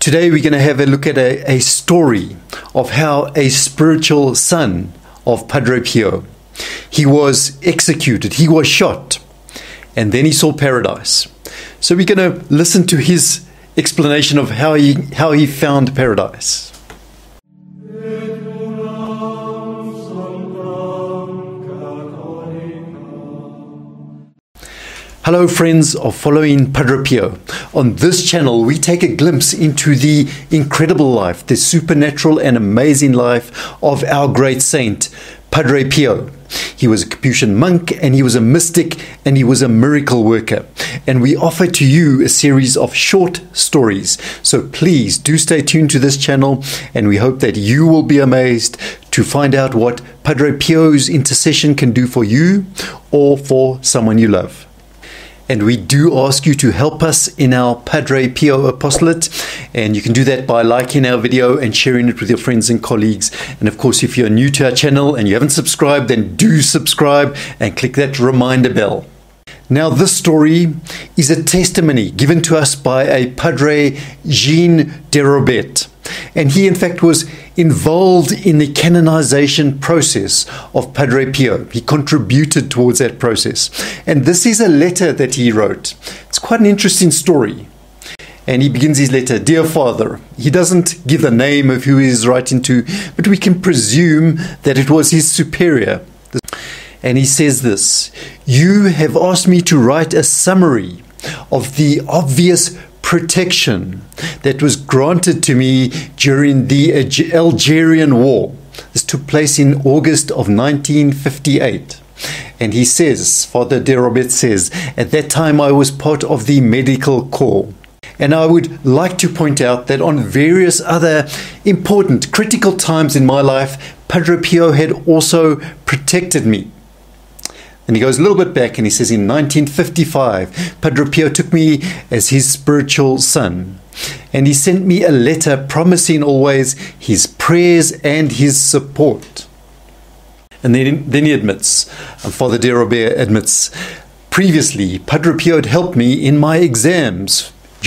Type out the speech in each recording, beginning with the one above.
Today we're going to have a look at a story of how a spiritual son of Padre Pio, he was executed, he was shot, and then he saw paradise. So we're going to listen to his explanation of how he found paradise. Hello friends of Following Padre Pio. On this channel we take a glimpse into the incredible life, the supernatural and amazing life of our great saint, Padre Pio. He was a Capuchin monk and he was a mystic and he was a miracle worker. And we offer to you a series of short stories. So please do stay tuned to this channel, and we hope that you will be amazed to find out what Padre Pio's intercession can do for you or for someone you love. And we do ask you to help us in our Padre Pio apostolate, and you can do that by liking our video and sharing it with your friends and colleagues. And of course, if you're new to our channel and you haven't subscribed, then do subscribe and click that reminder bell. Now, this story is a testimony given to us by a Padre Jean de Robert. And he, in fact, was involved in the canonization process of Padre Pio. He contributed towards that process. And this is a letter that he wrote. It's quite an interesting story. And he begins his letter, "Dear Father." He doesn't give the name of who he's writing to, but we can presume that it was his superior. And he says this: "You have asked me to write a summary of the obvious protection that was granted to me during the Algerian War." This took place in August of 1958. And he says, Father de Robert says, "At that time I was part of the medical corps. And I would like to point out that on various other important, critical times in my life, Padre Pio had also protected me." And he goes a little bit back and he says, in 1955, Padre Pio took me as his spiritual son. And he sent me a letter promising always his prayers and his support. And then he admits, Father de Robert admits, "Previously, Padre Pio had helped me in my exams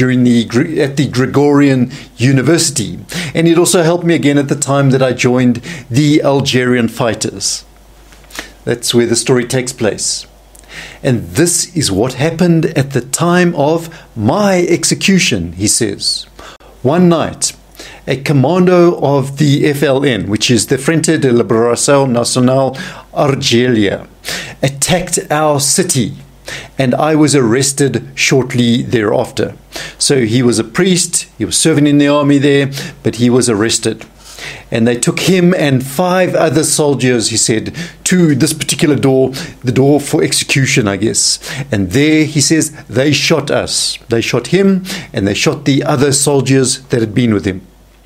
at the Gregorian University. And it also helped me again at the time that I joined the Algerian fighters." That's where the story takes place. "And this is what happened at the time of my execution," he says. "One night, a commando of the FLN, which is the Frente de Liberación Nacional Argelia, attacked our city, and I was arrested shortly thereafter." So he was a priest, he was serving in the army there, but he was arrested. "And they took him and 5 other soldiers," he said, "to this particular door, the door for execution, I guess. And there," he says, "they shot us. They shot him and they shot the other soldiers that had been with him."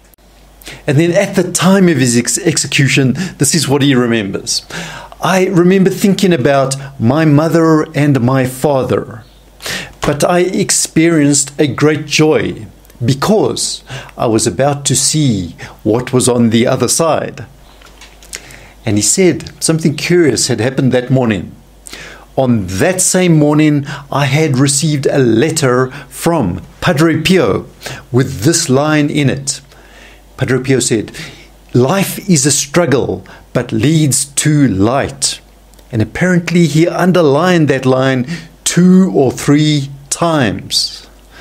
And then at the time of his execution, this is what he remembers. "I remember thinking about my mother and my father, but I experienced a great joy because I was about to see what was on the other side." And he said something curious had happened that morning. "On that same morning, I had received a letter from Padre Pio with this line in it." Padre Pio said, "Life is a struggle, but leads to light." And apparently he underlined that line 2 or 3 times.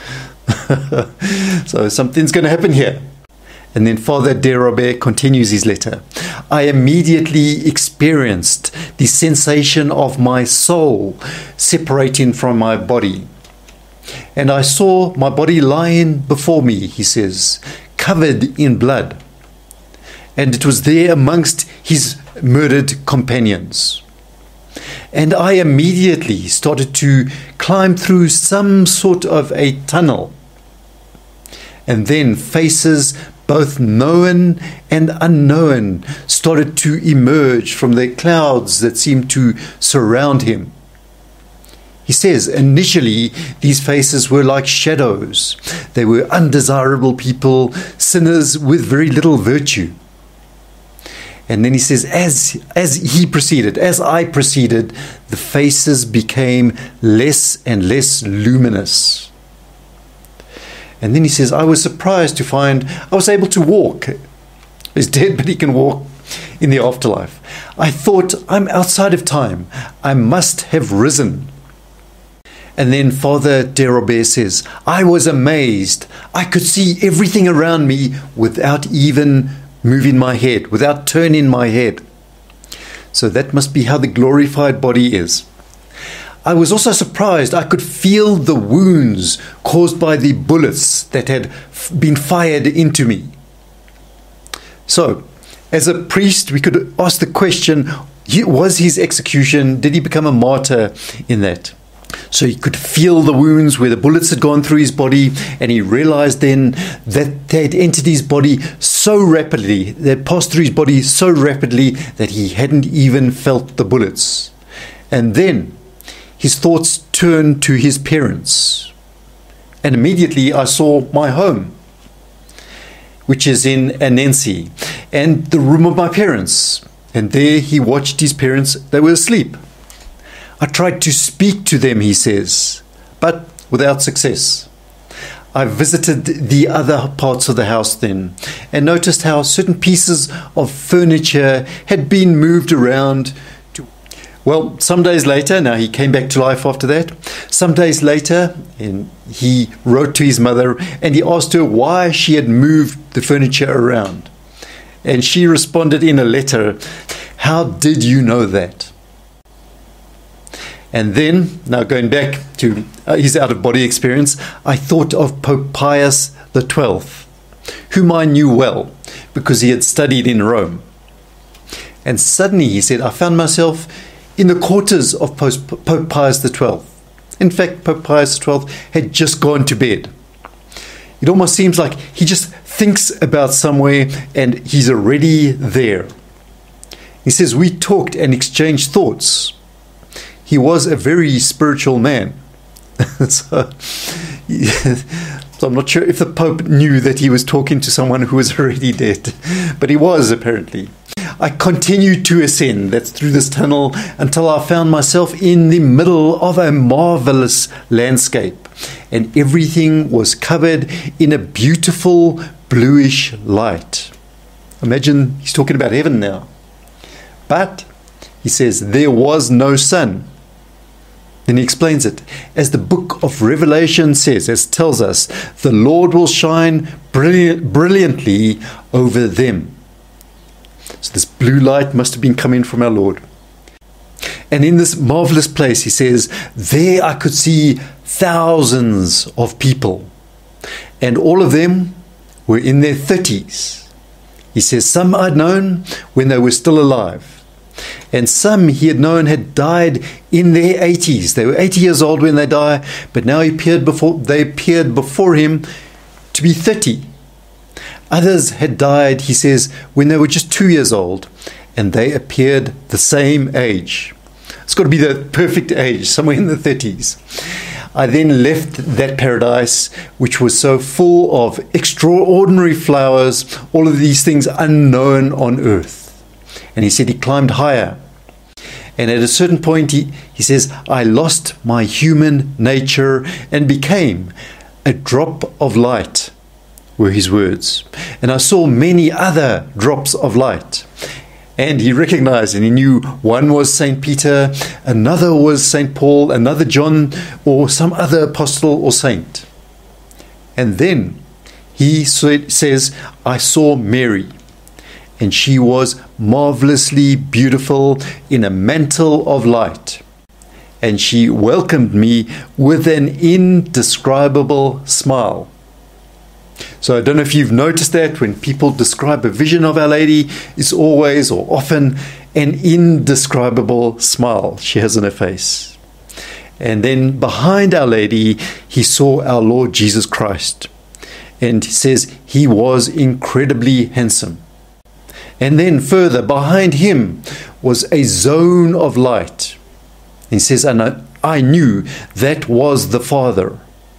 So something's going to happen here. And then Father de Robert continues his letter. "I immediately experienced the sensation of my soul separating from my body. And I saw my body lying before me," he says, "covered in blood. And it was there amongst his murdered companions. And I immediately started to climb through some sort of a tunnel. And then faces, both known and unknown, started to emerge from the clouds that seemed to surround him." He says, "Initially, these faces were like shadows. They were undesirable people, sinners with very little virtue." And then he says, as I proceeded, the faces became less and less luminous. And then he says, I was surprised to find I was able to walk. He's dead, but he can walk in the afterlife. I thought, I'm outside of time. I must have risen. And then Father de Robert says, I was amazed. I could see everything around me without even moving my head, without turning my head. So that must be how the glorified body is. I was also surprised I could feel the wounds caused by the bullets that had been fired into me. So, as a priest, we could ask the question, was his execution, did he become a martyr in that? So he could feel the wounds where the bullets had gone through his body, and he realized then that they had entered his body so rapidly, they had passed through his body so rapidly that he hadn't even felt the bullets. And then his thoughts turned to his parents. And immediately I saw my home, which is in Annecy, and the room of my parents. And there he watched his parents. They were asleep. I tried to speak to them, he says, but without success. I visited the other parts of the house then and noticed how certain pieces of furniture had been moved around. Well, some days later, now he came back to life after that. Some days later, and he wrote to his mother and he asked her why she had moved the furniture around. And she responded in a letter, how did you know that? And then, now going back to his out-of-body experience, I thought of Pope Pius XII, whom I knew well because he had studied in Rome. And suddenly, he said, I found myself in the quarters of Pope Pius XII. In fact, Pope Pius XII had just gone to bed. It almost seems like he just thinks about somewhere and he's already there. He says, we talked and exchanged thoughts. He was a very spiritual man. So I'm not sure if the Pope knew that he was talking to someone who was already dead, but he was apparently. I continued to ascend, that's through this tunnel, until I found myself in the middle of a marvelous landscape, and everything was covered in a beautiful bluish light. Imagine he's talking about heaven now. But he says there was no sun. Then he explains it. As the book of Revelation says, as tells us, the Lord will shine brilliantly over them. So this blue light must have been coming from our Lord. And in this marvelous place, he says, there I could see thousands of people. And all of them were in their 30s. He says, some I'd known when they were still alive. And some he had known had died in their 80s. They were 80 years old when they died, but now they appeared before him to be 30. Others had died, he says, when they were just 2 years old, and they appeared the same age. It's got to be the perfect age, somewhere in the 30s. I then left that paradise, which was so full of extraordinary flowers, all of these things unknown on earth. And he said he climbed higher. And at a certain point, he says, I lost my human nature and became a drop of light, were his words. And I saw many other drops of light. And he recognized and he knew one was St. Peter, another was St. Paul, another John, or some other apostle or saint. And then he says, I saw Mary. And she was marvelously beautiful in a mantle of light. And she welcomed me with an indescribable smile. So I don't know if you've noticed that when people describe a vision of Our Lady, it's always or often an indescribable smile she has on her face. And then behind Our Lady, he saw our Lord Jesus Christ. And he says he was incredibly handsome. And then further, behind him was a zone of light. He says, and I knew that was the Father,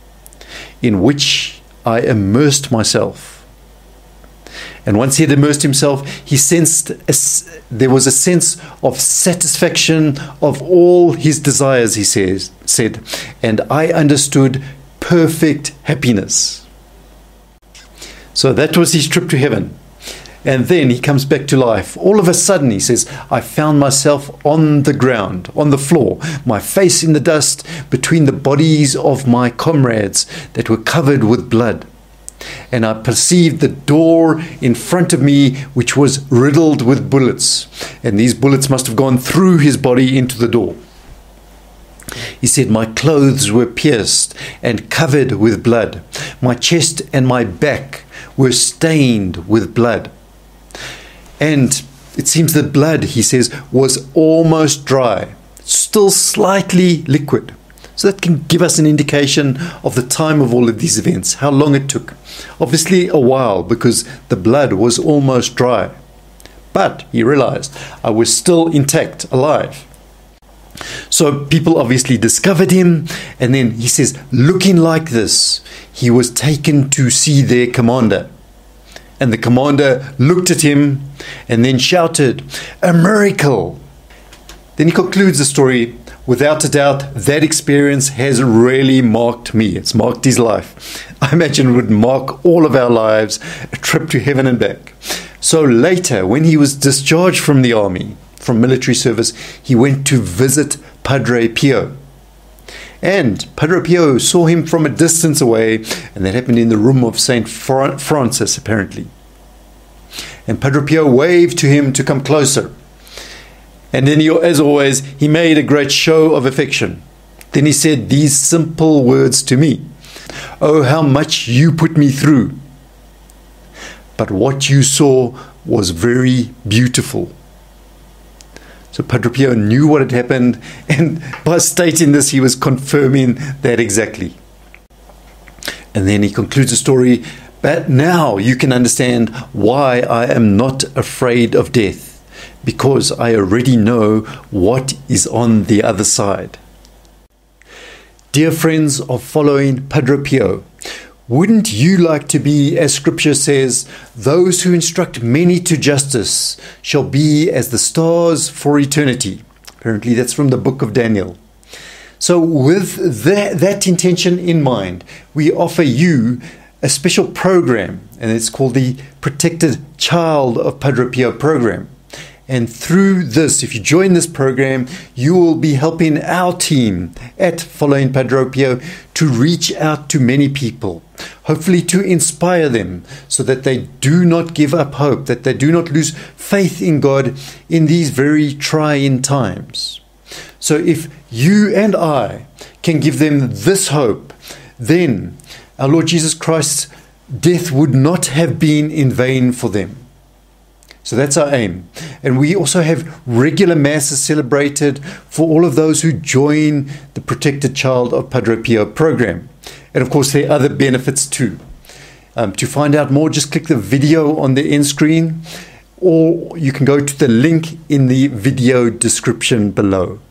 in which I immersed myself. And once he had immersed himself, he sensed there was a sense of satisfaction of all his desires, he said, and I understood perfect happiness. So that was his trip to heaven. And then he comes back to life. All of a sudden, he says, I found myself on the ground, on the floor, my face in the dust, between the bodies of my comrades that were covered with blood. And I perceived the door in front of me, which was riddled with bullets. And these bullets must have gone through his body into the door. He said, my clothes were pierced and covered with blood. My chest and my back were stained with blood. And it seems that blood, he says, was almost dry, still slightly liquid. So that can give us an indication of the time of all of these events, how long it took. Obviously a while, because the blood was almost dry. But he realized I was still intact, alive. So people obviously discovered him, and then he says, looking like this, he was taken to see their commander. And the commander looked at him and then shouted, a miracle. Then he concludes the story, without a doubt, that experience has really marked me. It's marked his life. I imagine it would mark all of our lives, a trip to heaven and back. So later, when he was discharged from the army, from military service, he went to visit Padre Pio. And Padre Pio saw him from a distance away, and that happened in the room of St. Francis, apparently. And Padre Pio waved to him to come closer. And then, as always, he made a great show of affection. Then he said these simple words to me. Oh, how much you put me through. But what you saw was very beautiful. So Padre Pio knew what had happened, and by stating this, he was confirming that exactly. And then he concludes the story, but now you can understand why I am not afraid of death, because I already know what is on the other side. Dear friends of following Padre Pio, wouldn't you like to be, as Scripture says, those who instruct many to justice shall be as the stars for eternity? Apparently that's from the book of Daniel. So with that intention in mind, we offer you a special program, and it's called the Protected Child of Padre Pio program. And through this, if you join this program, you will be helping our team at Following Padre Pio to reach out to many people, hopefully to inspire them so that they do not give up hope, that they do not lose faith in God in these very trying times. So if you and I can give them this hope, then our Lord Jesus Christ's death would not have been in vain for them. So that's our aim. And we also have regular masses celebrated for all of those who join the Protected Child of Padre Pio program. And of course, there are other benefits too. To find out more, just click the video on the end screen, or you can go to the link in the video description below.